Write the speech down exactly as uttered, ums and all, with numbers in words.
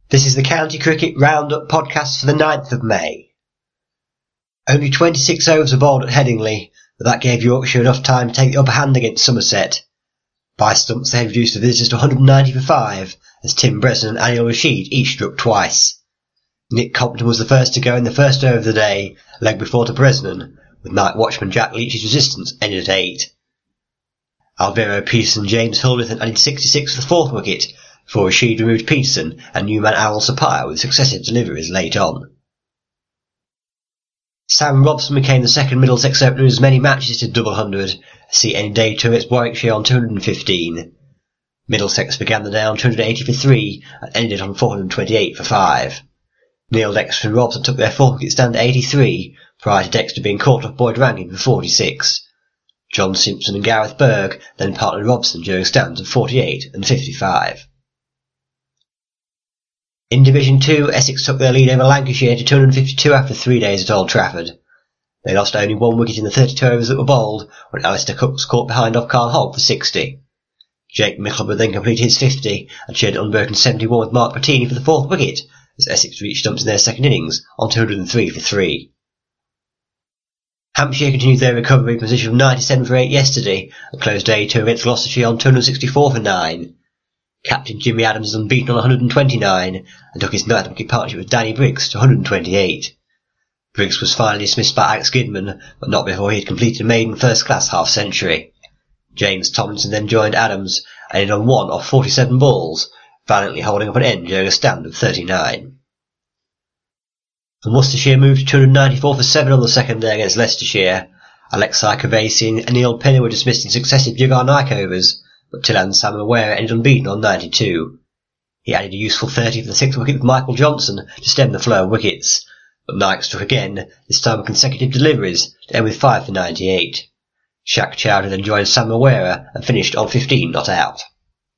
This is the County Cricket Roundup podcast for the ninth of May. Only twenty-six overs were bowled at Headingley, but that gave Yorkshire enough time to take the upper hand against Somerset. By stumps they had reduced the visitors to one hundred ninety for five, as Tim Bresson and Anil Rashid each struck twice. Nick Compton was the first to go in the first over of the day, leg before to Bresnan, with night watchman Jack Leach's resistance ended at eight. Alvaro Peterson and James Hildreth added sixty-six for the fourth wicket, before Rashid removed Peterson and new man Aaron Sapire with successive deliveries late on. Sam Robson became the second Middlesex opener in as many matches to double hundred, to see any day two against Warwickshire on two hundred fifteen. Middlesex began the day on two hundred eighty for three and ended on four hundred twenty-eight for five. Neil Dexter and Robson took their fourth wicket stand at eighty-three, prior to Dexter being caught off Boyd Rankin for forty-six. John Simpson and Gareth Berg then partnered Robson during stands of forty-eight and fifty-five. In Division two, Essex took their lead over Lancashire to two hundred fifty-two after three days at Old Trafford. They lost only one wicket in the thirty-two overs that were bowled when Alistair Cook was caught behind off Carl Holt for sixty. Jake Mickleborough then completed his fifty and shared an unbroken seventy-one with Mark Patini for the fourth wicket, as Essex reached stumps in their second innings on two hundred three for three. Hampshire continued their recovery position from ninety-seven for eight yesterday and closed day two against Gloucestershire on two hundred sixty-four for nine. Captain Jimmy Adams is unbeaten on one hundred twenty-nine and took his ninth wicket partnership with Danny Briggs to one hundred twenty-eight. Briggs was finally dismissed by Alex Gidman, but not before he had completed a maiden first-class half-century. James Tomlinson then joined Adams and ended on one off forty-seven balls, valiantly holding up an end during a stand of thirty-nine. And Worcestershire moved to two hundred ninety-four for seven on the second day against Leicestershire. Alexei Kavesi and Neil Penny were dismissed in successive Jugar Naik overs, but Tilan Samawera ended unbeaten on ninety-two. He added a useful thirty for the sixth wicket with Michael Johnson to stem the flow of wickets, but Naik struck again, this time with consecutive deliveries, to end with five for ninety-eight. Shaq Chowdhury then joined Samawera and finished on fifteen not out.